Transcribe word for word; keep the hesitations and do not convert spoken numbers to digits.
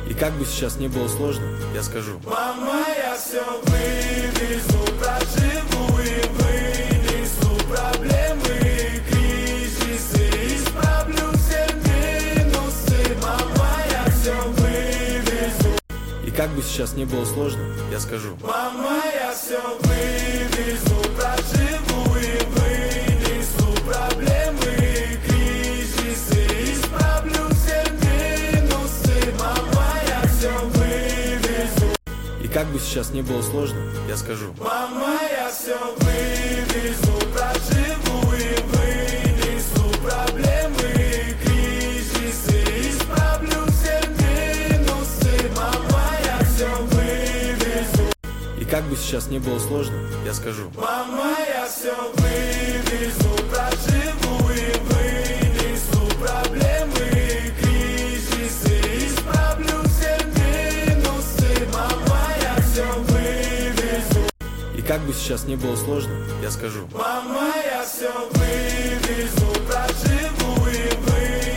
И как бы сейчас не было сложно, я скажу: мама, я все вывезу, проживу и вынесу проблемы, кризисы, исправлю все минусы. Мама, я все вывезу. И как бы сейчас не было сложно, я скажу: мама, я все вывезу, проживу и вынесу проблемы, кризисы, исправлю все минусы. Мама, я все вывезу. И как бы сейчас не было сложно, я скажу: мама, я все вывезу, проживу и вынесу проблемы, кризисы, исправлю все минусы. Мама, я все вывезу. И как бы сейчас не было сложно, я скажу: мама, я все вывезу, проживу и вынесу проблемы, кризисы, исправлю все минусы. Мама, я все вывезу. И как бы сейчас не было сложно, я скажу: мама, я все вывезу.